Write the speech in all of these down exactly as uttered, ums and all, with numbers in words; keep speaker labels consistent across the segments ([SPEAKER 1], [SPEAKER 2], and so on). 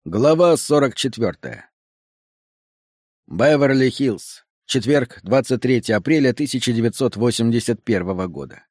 [SPEAKER 1] Глава сорок четвёртая. Беверли-Хиллз. Четверг, двадцать третьего апреля тысяча девятьсот восемьдесят первого года.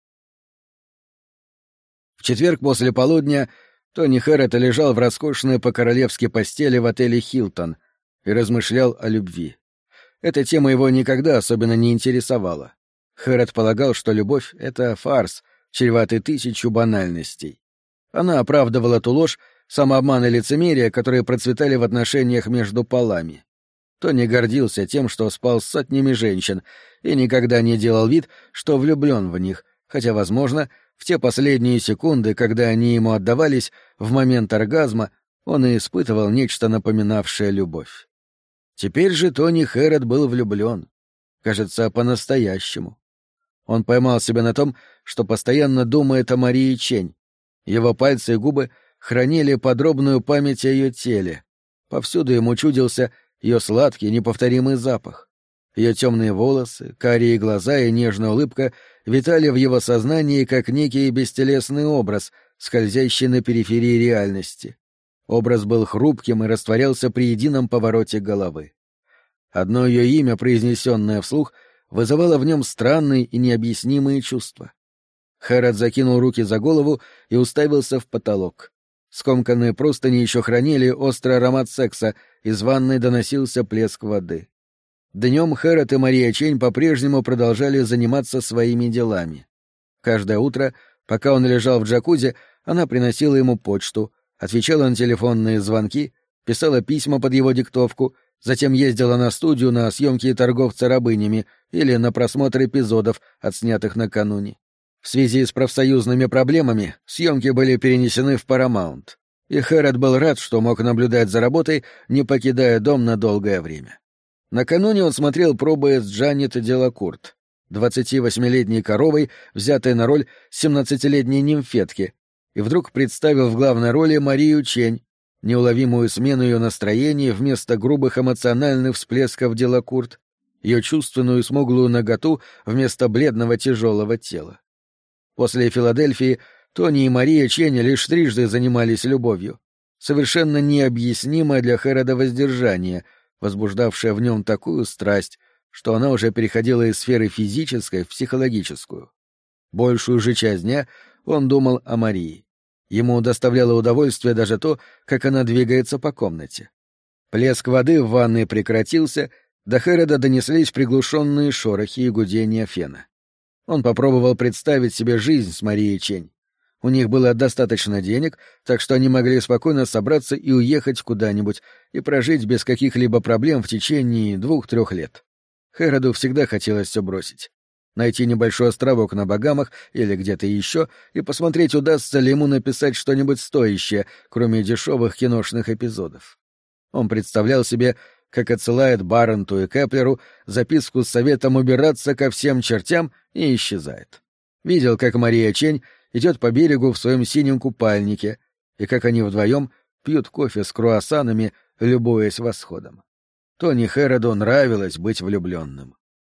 [SPEAKER 1] В четверг после полудня Тони Хэрротт лежал в роскошной по-королевски постели в отеле «Хилтон» и размышлял о любви. Эта тема его никогда особенно не интересовала. Хэрротт полагал, что любовь — это фарс, чреватый тысячу банальностей. Она оправдывала ту ложь, самообман и лицемерие, которые процветали в отношениях между полами. Тони гордился тем, что спал с сотнями женщин, и никогда не делал вид, что влюблен в них, хотя, возможно, в те последние секунды, когда они ему отдавались, в момент оргазма, он и испытывал нечто напоминавшее любовь. Теперь же Тони Хэрротт был влюблен. Кажется, по-настоящему. Он поймал себя на том, что постоянно думает о Марии Чень. Его пальцы и губы хранили подробную память о ее теле. Повсюду ему чудился ее сладкий, неповторимый запах. Ее темные волосы, карие глаза и нежная улыбка витали в его сознании, как некий бестелесный образ, скользящий на периферии реальности. Образ был хрупким и растворялся при едином повороте головы. Одно ее имя, произнесенное вслух, вызывало в нем странные и необъяснимые чувства. Хэрротт закинул руки за голову и уставился в потолок. Скомканные простыни еще хранили острый аромат секса, из ванной доносился плеск воды. Днем Хэрротт и Мария Чень по-прежнему продолжали заниматься своими делами. Каждое утро, пока он лежал в джакузи, она приносила ему почту, отвечала на телефонные звонки, писала письма под его диктовку, затем ездила на студию на съемки торговца рабынями или на просмотр эпизодов, отснятых накануне. В связи с профсоюзными проблемами съемки были перенесены в Paramount, и Хэрротт был рад, что мог наблюдать за работой, не покидая дом на долгое время. Накануне он смотрел пробы с Джанет Делакурт, двадцативосьмилетней коровой, взятой на роль семнадцатилетней нимфетки, и вдруг представил в главной роли Марию Чень, неуловимую смену ее настроений вместо грубых эмоциональных всплесков Делакурт, ее чувственную и смуглую наготу вместо бледного тяжелого тела. После Филадельфии Тони и Мария Чень лишь трижды занимались любовью. Совершенно необъяснимое для Хэрротта воздержание, возбуждавшее в нем такую страсть, что она уже переходила из сферы физической в психологическую. Большую же часть дня он думал о Марии. Ему доставляло удовольствие даже то, как она двигается по комнате. Плеск воды в ванной прекратился, до Хэрротта донеслись приглушенные шорохи и гудения фена. Он попробовал представить себе жизнь с Марией Чень. У них было достаточно денег, так что они могли спокойно собраться и уехать куда-нибудь и прожить без каких-либо проблем в течение двух-трех лет. Хэрротту всегда хотелось все бросить. Найти небольшой островок на Багамах или где-то еще и посмотреть, удастся ли ему написать что-нибудь стоящее, кроме дешевых киношных эпизодов. Он представлял себе, как отсылает Барренту и Кеплеру записку с советом убираться ко всем чертям и исчезает. Видел, как Мария Чень идет по берегу в своем синем купальнике, и как они вдвоем пьют кофе с круассанами, любуясь восходом. Тони Хэрротту нравилось быть влюбленным.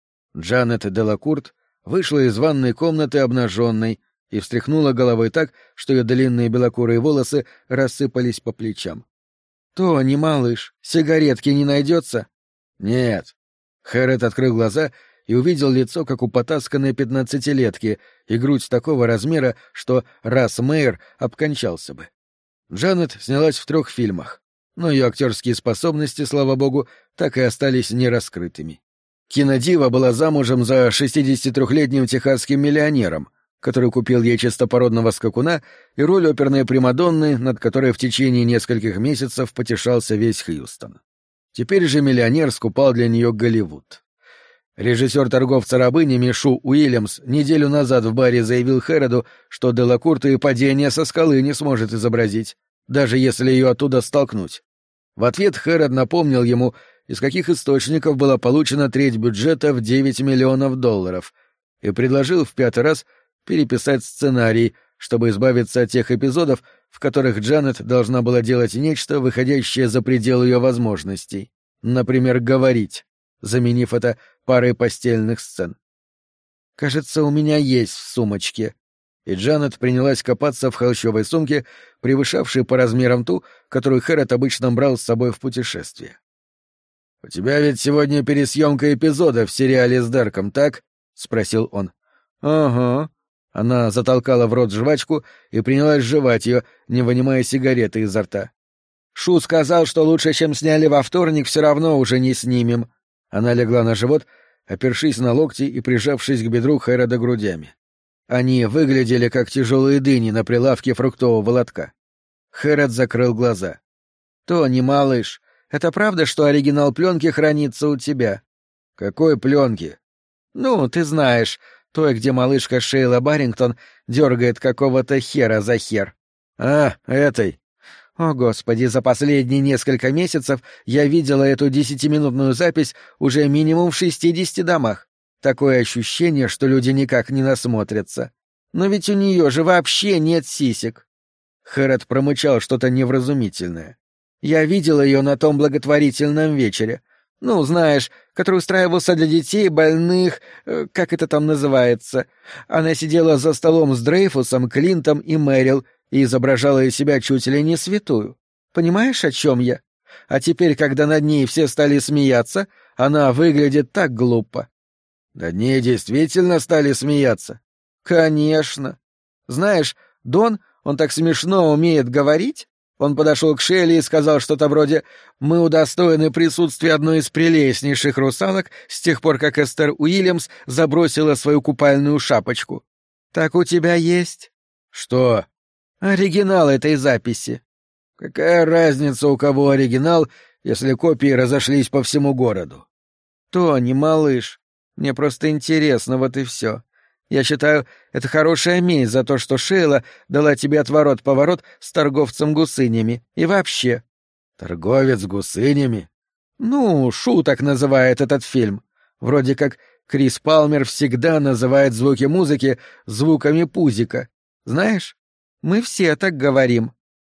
[SPEAKER 1] Джанет Делакурт вышла из ванной комнаты обнаженной и встряхнула головой так, что ее длинные белокурые волосы рассыпались по плечам. «Тони, малыш, сигаретки не найдется?» «Нет». Хэрротт открыл глаза и увидел лицо, как у потасканной пятнадцатилетки, и грудь такого размера, что Расс Мейер обкончался бы. Джанет снялась в трех фильмах, но ее актерские способности, слава богу, так и остались нераскрытыми. Кинодива была замужем за шестидесятитрёхлетним техасским миллионером, который купил ей чистопородного скакуна и роль оперной примадонны, над которой в течение нескольких месяцев потешался весь Хьюстон. Теперь же миллионер скупал для нее Голливуд. Режиссер торговца рабынями Шу Уильямс неделю назад в баре заявил Хэрротту, что Делакурт и падение со скалы не сможет изобразить, даже если ее оттуда столкнуть. В ответ Хэрротт напомнил ему, из каких источников была получена треть бюджета в девять миллионов долларов, и предложил в пятый раз переписать сценарий, чтобы избавиться от тех эпизодов, в которых Джанет должна была делать нечто, выходящее за пределы ее возможностей. Например, говорить, заменив это парой постельных сцен. «Кажется, у меня есть в сумочке». и Джанет принялась копаться в холщовой сумке, превышавшей по размерам ту, которую Хэррот обычно брал с собой в путешествие. «У тебя ведь сегодня пересъемка эпизода в сериале с Дерком, так?» — спросил он. «Ага». Она затолкала в рот жвачку и принялась жевать ее, не вынимая сигареты изо рта. «Шу сказал, что лучше, чем сняли во вторник, все равно уже не снимем». Она легла на живот, опершись на локти и прижавшись к бедру Хэррода грудями. Они выглядели как тяжелые дыни на прилавке фруктового лотка. Хэррод закрыл глаза. «Тони, малыш, это правда, что оригинал пленки хранится у тебя?» «Какой пленки?» «Ну, ты знаешь, той, где малышка Шейла Баррингтон дергает какого-то хера за хер». «А, этой». «О, Господи, за последние несколько месяцев я видела эту десятиминутную запись уже минимум в шестидесяти домах. Такое ощущение, что люди никак не насмотрятся. Но ведь у нее же вообще нет сисек». Хэррот промычал что-то невразумительное. «Я видела ее на том благотворительном вечере. Ну, знаешь, который устраивался для детей, больных, э, как это там называется. Она сидела за столом с Дрейфусом, Клинтом и Мэрил и изображала из себя чуть ли не святую. Понимаешь, о чем я? А теперь, когда над ней все стали смеяться, она выглядит так глупо». «Над ней действительно стали смеяться?» «Конечно. Знаешь, Дон, он так смешно умеет говорить. Он подошел к Шелли и сказал что-то вроде «Мы удостоены присутствия одной из прелестнейших русалок с тех пор, как Эстер Уильямс забросила свою купальную шапочку». «Так у тебя есть?» «Что?» «Оригинал этой записи». «Какая разница, у кого оригинал, если копии разошлись по всему городу?» «Тони, малыш, мне просто интересно, вот и все. Я считаю, это хорошая месть за то, что Шейла дала тебе отворот-поворот с торговцем гусынями. И вообще». «Торговец гусынями?» «Ну, Шу так называет этот фильм. Вроде как Крис Палмер всегда называет звуки музыки звуками пузика. Знаешь, мы все так говорим».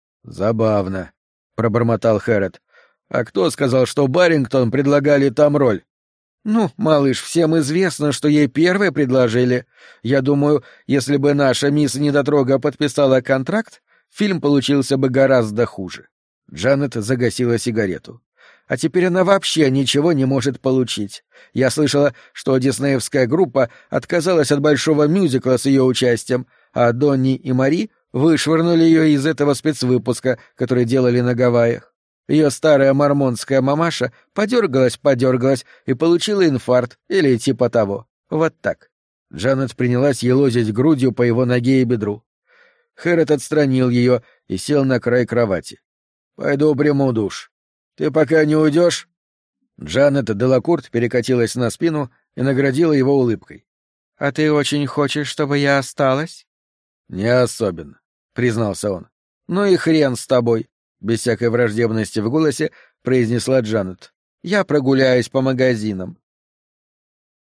[SPEAKER 1] «Забавно», — пробормотал Хэррот. «А кто сказал, что Баррингтон предлагали там роль?» «Ну, малыш, всем известно, что ей первые предложили. Я думаю, если бы наша мисс Недотрога подписала контракт, фильм получился бы гораздо хуже». Джанет загасила сигарету. «А теперь она вообще ничего не может получить. Я слышала, что диснеевская группа отказалась от большого мюзикла с ее участием, а Донни и Мари вышвырнули ее из этого спецвыпуска, который делали на Гавайях. Ее старая мормонская мамаша подергалась-подергалась и получила инфаркт или типа того. Вот так». Джанет принялась елозить грудью по его ноге и бедру. Хэррот отстранил ее и сел на край кровати. «Пойду приму душ. Ты пока не уйдешь?» Джанет Делакурт перекатилась на спину и наградила его улыбкой. «А ты очень хочешь, чтобы я осталась?» «Не особенно», — признался он. «Ну и хрен с тобой», — без всякой враждебности в голосе произнесла Джанет. «Я прогуляюсь по магазинам.